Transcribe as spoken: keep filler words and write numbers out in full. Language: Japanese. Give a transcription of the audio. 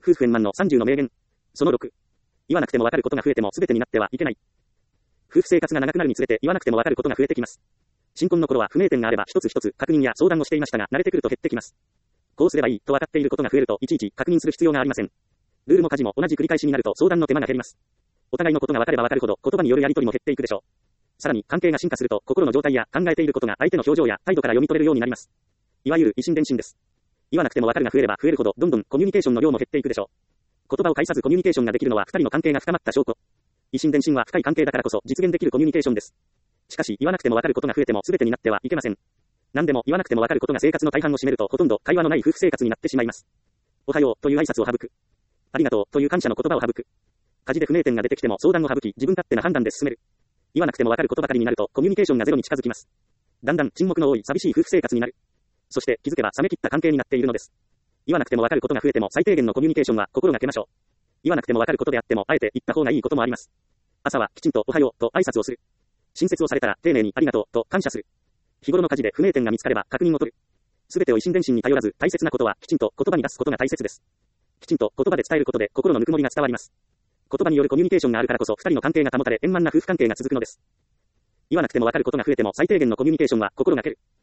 夫婦円満のさんじゅうの名言。そのろく。言わなくてもわかることが増えても全てになってはいけない。夫婦生活が長くなるにつれて言わなくてもわかることが増えてきます。新婚の頃は不明点があれば一つ一つ確認や相談をしていましたが、慣れてくると減ってきます。こうすればいいと分かっていることが増えるといちいち確認する必要がありません。ルールも家事も同じ繰り返しになると相談の手間が減ります。お互いのことが分かれば分かるほど言葉によるやり取りも減っていくでしょう。さらに関係が進化すると心の状態や考えていることが相手の表情や態度から読み取れるようになります。いわゆる以心伝心です。言わなくても分かるが増えれば増えるほどどんどんコミュニケーションの量も減っていくでしょう。言葉を介さずコミュニケーションができるのは二人の関係が深まった証拠。以心伝心は深い関係だからこそ実現できるコミュニケーションです。しかし言わなくても分かることが増えても全てになってはいけません。何でも言わなくても分かることが生活の大半を占めるとほとんど会話のない夫婦生活になってしまいます。おはようという挨拶を省く。ありがとうという感謝の言葉を省く。家事で不明点が出てきても相談を省き自分勝手な判断で進める。言わなくても分かることばかりになるとコミュニケーションがゼロに近づきます。だんだん沈黙の多い寂しい夫婦生活になる。そして気づけば冷め切った関係になっているのです。言わなくても分かることが増えても最低限のコミュニケーションは心がけましょう。言わなくても分かることであってもあえて言った方がいいこともあります。朝はきちんとおはようと挨拶をする。親切をされたら丁寧にありがとうと感謝する。日頃の家事で不明点が見つかれば確認を取る。すべてを以心伝心に頼らず大切なことはきちんと言葉に出すことが大切です。きちんと言葉で伝えることで心のぬくもりが伝わります。言葉によるコミュニケーションがあるからこそ二人の関係が保たれ円満な夫婦関係が続くのです。言わなくても分かることが増えても最低限のコミュニケーションは心がける。